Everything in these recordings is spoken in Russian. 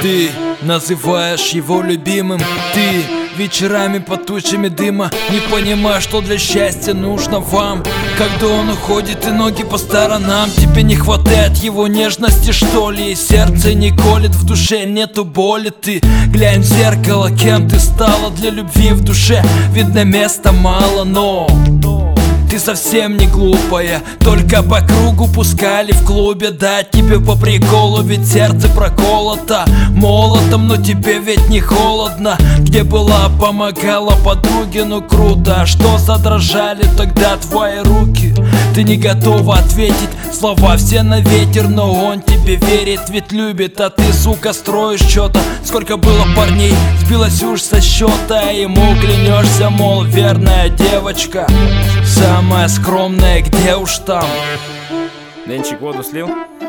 Ты называешь его любимым, ты вечерами под тучами дыма не понимаешь, что для счастья нужно вам. Когда он уходит и ноги по сторонам, тебе не хватает его нежности, что ли? И сердце не колет, в душе нету боли. Ты глянь в зеркало, кем ты стала для любви в душе. Видно, места мало, но ты совсем не глупая, только по кругу пускали в клубе. Дать тебе по приколу, ведь сердце проколото молотом, но тебе ведь не холодно. Где была, помогала подруге, ну круто. А что задрожали тогда твои руки? Ты не готова ответить, слова все на ветер, но он тебе верит, ведь любит. А ты, сука, строишь что-то. Сколько было парней, сбилась уж со счета. Ему клянешься, мол, верная девочка, самая скромная, где уж там. Денчик воду слил?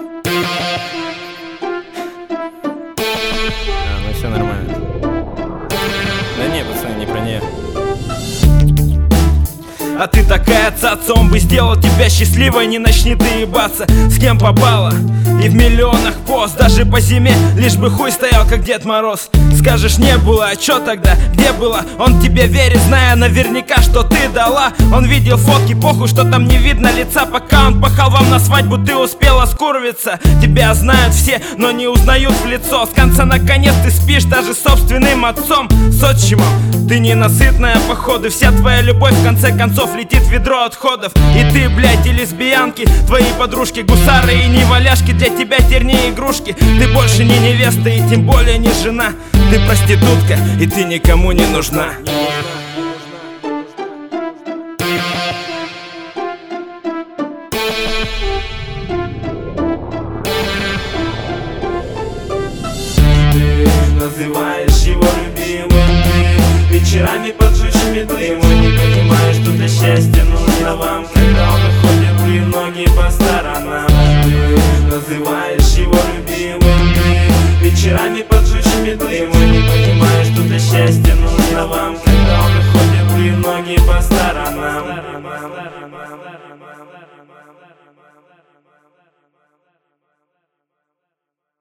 Ну все нормально. Да не, пацаны, не про нее. А ты такая цацом, бы сделал тебя счастливой. Не начни ты ебаться, с кем попала. И в миллионах пост, даже по зиме, лишь бы хуй стоял, как Дед Мороз. Скажешь, не было, а чё тогда, где было? Он тебе верит, зная наверняка, что ты дала. Он видел фотки, похуй, что там не видно лица. Пока он пахал вам на свадьбу, ты успела скурвиться. Тебя знают все, но не узнают в лицо. С конца наконец ты спишь даже с собственным отцом, с отчимом. Ты ненасытная, походу, вся твоя любовь в конце концов летит в ведро отходов. И ты, блядь, и лесбиянки, твои подружки гусары и неваляшки, для тебя тернее игрушки. Ты больше не невеста и тем более не жена. Ты проститутка, и ты никому не нужна. Ты называешь его любимым, ты вечерами под жучими дымом не понимаешь, что для счастья нужно вам. Когда он уходит, и ноги по сторонам. Ты называешь его любимым, ты вечерами под жучими дымом не понимаешь, что для счастья нужно вам.